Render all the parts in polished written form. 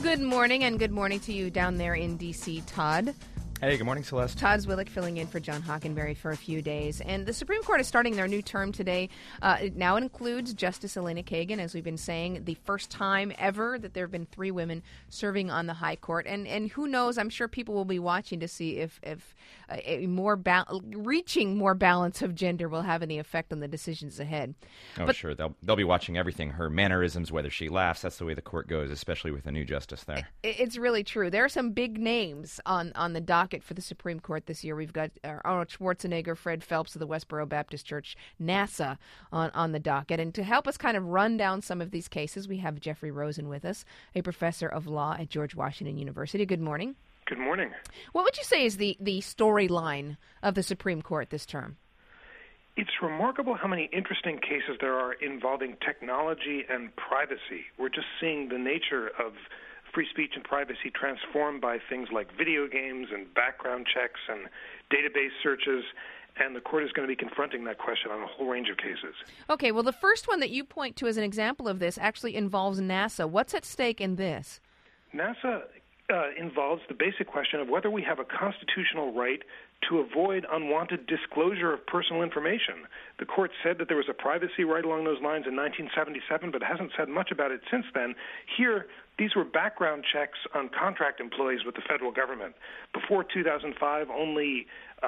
Good morning, and good morning to you down there in D.C., Todd. Hey, good morning, Celeste. Todd Zwillich filling in for John Hockenberry for a few days. And the Supreme Court is starting their new term today. It now includes Justice Elena Kagan, as we've been saying, the first time ever that there have been 3 women serving on the High Court. And who knows, I'm sure people will be watching to see if reaching more balance of gender will have any effect on the decisions ahead. Oh, but sure. They'll be watching everything, her mannerisms, whether she laughs. That's the way the court goes, especially with a new justice there. It's really true. There are some big names on the docket for the Supreme Court this year. We've got Arnold Schwarzenegger, Fred Phelps of the Westboro Baptist Church, NASA on the docket. And to help us kind of run down some of these cases, we have Jeffrey Rosen with us, a professor of law at George Washington University. Good morning. Good morning. What would you say is the storyline of the Supreme Court this term? It's remarkable how many interesting cases there are involving technology and privacy. We're just seeing the nature of free speech and privacy transformed by things like video games and background checks and database searches, and the court is going to be confronting that question on a whole range of cases. Okay, well, the first one that you point to as an example of this actually involves NASA. What's at stake in this? NASA involves the basic question of whether we have a constitutional right to avoid unwanted disclosure of personal information. The court said that there was a privacy right along those lines in 1977, but hasn't said much about it since then. Here, these were background checks on contract employees with the federal government. Before 2005, only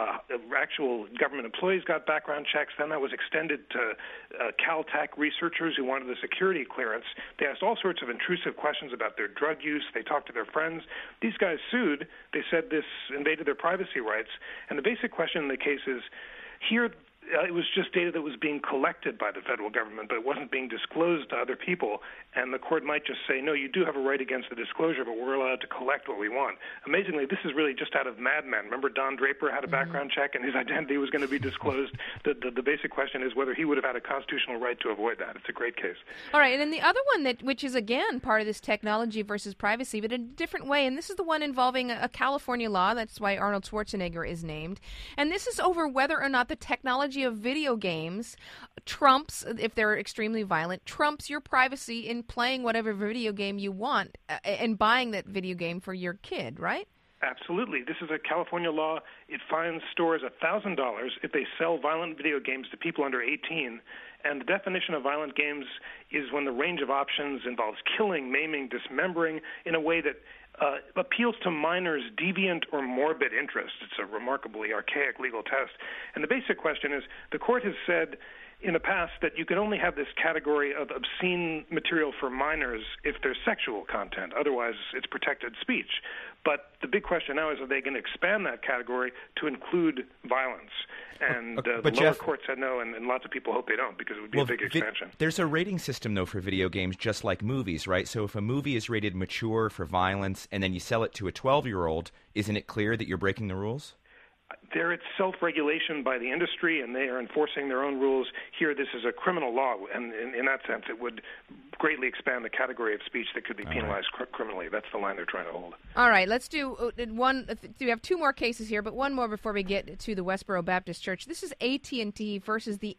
actual government employees got background checks. Then that was extended to Caltech researchers who wanted a security clearance. They asked all sorts of intrusive questions about their drug use. They talked to their friends. These guys sued. They said this invaded their privacy rights. And the basic question in the case is, here it was just data that was being collected by the federal government, but it wasn't being disclosed to other people. And the court might just say, no, you do have a right against the disclosure, but we're allowed to collect what we want. Amazingly, this is really just out of Mad Men. Remember Don Draper had a background check and his identity was going to be disclosed? The basic question is whether he would have had a constitutional right to avoid that. It's a great case. All right, and then the other one, which is, again, part of this technology versus privacy, but in a different way, and this is the one involving a California law. That's why Arnold Schwarzenegger is named. And this is over whether or not the technology of video games trumps, if they're extremely violent, trumps your privacy in playing whatever video game you want and buying that video game for your kid, right? Absolutely. This is a California law. It fines stores $1,000 if they sell violent video games to people under 18. And the definition of violent games is when the range of options involves killing, maiming, dismembering in a way that appeals to minors' deviant or morbid interests. It's a remarkably archaic legal test. And the basic question is, the court has said in the past that you can only have this category of obscene material for minors if there's sexual content. Otherwise, it's protected speech. But the big question now is, are they going to expand that category to include violence? And the lower court said no, and lots of people hope they don't, because it would be a big expansion. There's a rating system, though, for video games, just like movies, right? So if a movie is rated mature for violence and then you sell it to a 12-year-old, isn't it clear that you're breaking the rules? There it's self-regulation by the industry, and they are enforcing their own rules. Here, this is a criminal law, and in that sense, it would greatly expand the category of speech that could be penalized criminally. That's the line they're trying to hold. All right, let's do one. We have 2 more cases here, but one more before we get to the Westboro Baptist Church. This is AT&T versus the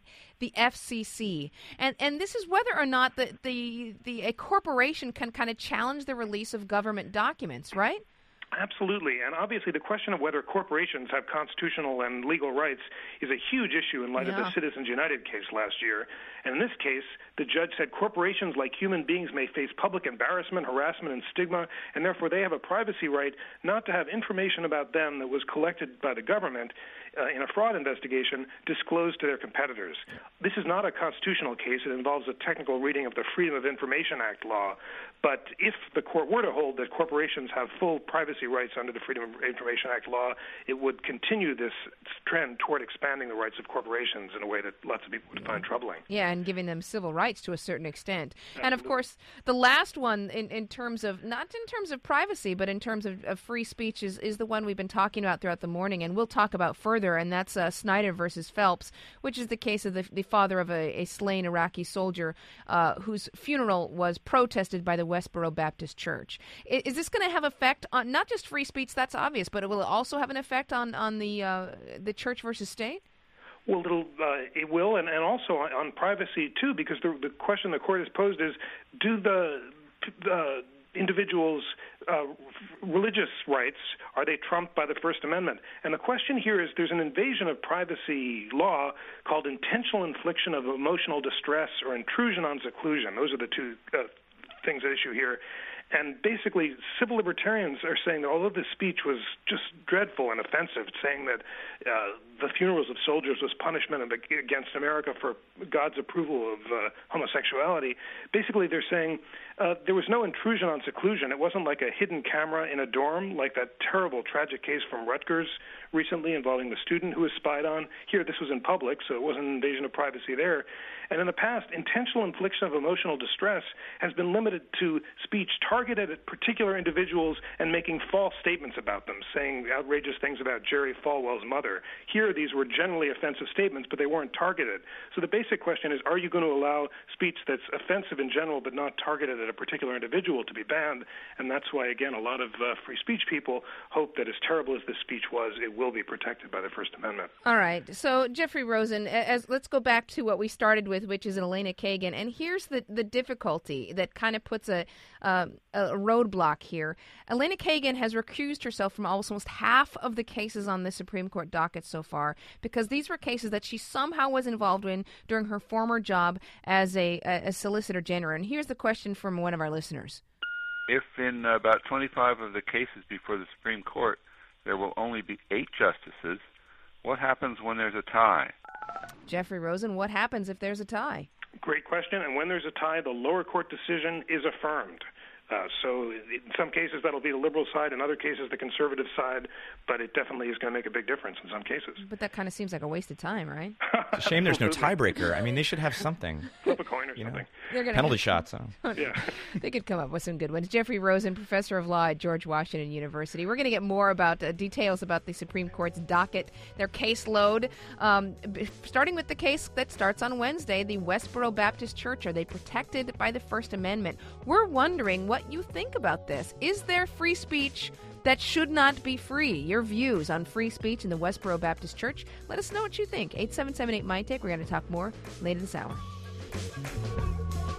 FCC, and this is whether or not a corporation can kind of challenge the release of government documents, right? Absolutely. And obviously the question of whether corporations have constitutional and legal rights is a huge issue in light of the Citizens United case last year. And in this case, the judge said corporations, like human beings, may face public embarrassment, harassment, and stigma, and therefore they have a privacy right not to have information about them that was collected by the government in a fraud investigation disclosed to their competitors. This is not a constitutional case. It involves a technical reading of the Freedom of Information Act law. But if the court were to hold that corporations have full privacy rights under the Freedom of Information Act law, it would continue this trend toward expanding the rights of corporations in a way that lots of people would find troubling. Yeah, and giving them civil rights to a certain extent. Absolutely. And, of course, the last one in terms of, not in terms of privacy, but in terms of free speech is the one we've been talking about throughout the morning, and we'll talk about further, and that's Snyder versus Phelps, which is the case of the father of a slain Iraqi soldier whose funeral was protested by the Westboro Baptist Church. Is this going to have effect on not just free speech? That's obvious, but it will also have an effect on the church versus state? Well, it will, and also on privacy too, because the question the court has posed is: do the individuals' religious rights, are they trumped by the First Amendment? And the question here is there's an invasion of privacy law called intentional infliction of emotional distress or intrusion on seclusion. Those are the two things at issue here. And basically, civil libertarians are saying that although this speech was just dreadful and offensive, saying that the funerals of soldiers was punishment against America for God's approval of homosexuality, basically they're saying there was no intrusion on seclusion. It wasn't like a hidden camera in a dorm, like that terrible, tragic case from Rutgers recently involving the student who was spied on. Here, this was in public, so it wasn't an invasion of privacy there. And in the past, intentional infliction of emotional distress has been limited to speech targeted at particular individuals and making false statements about them, saying outrageous things about Jerry Falwell's mother. Here, these were generally offensive statements, but they weren't targeted. So the basic question is, are you going to allow speech that's offensive in general but not targeted at a particular individual to be banned? And that's why, again, a lot of free speech people hope that as terrible as this speech was, it will be protected by the First Amendment. All right. So, Jeffrey Rosen, let's go back to what we started with, which is Elena Kagan. And here's the difficulty that kind of puts a roadblock here. Elena Kagan has recused herself from almost half of the cases on the Supreme Court docket so far because these were cases that she somehow was involved in during her former job as a Solicitor General. And here's the question from one of our listeners. If in about 25 of the cases before the Supreme Court there will only be 8 justices, what happens when there's a tie? Jeffrey Rosen, what happens if there's a tie? Great question. And when there's a tie, the lower court decision is affirmed. So in some cases, that'll be the liberal side. In other cases, the conservative side. But it definitely is going to make a big difference in some cases. But that kind of seems like a waste of time, right? It's a shame there's no tiebreaker. I mean, they should have something. Flip a coin or something. Penalty shots. Yeah. They could come up with some good ones. Jeffrey Rosen, professor of law at George Washington University. We're going to get more about details about the Supreme Court's docket, their caseload, starting with the case that starts on Wednesday, the Westboro Baptist Church. Are they protected by the First Amendment? We're wondering what you think about this. Is there free speech that should not be free? Your views on free speech in the Westboro Baptist Church. Let us know what you think. 877-8-MIND-TAKE. We're going to talk more later this hour.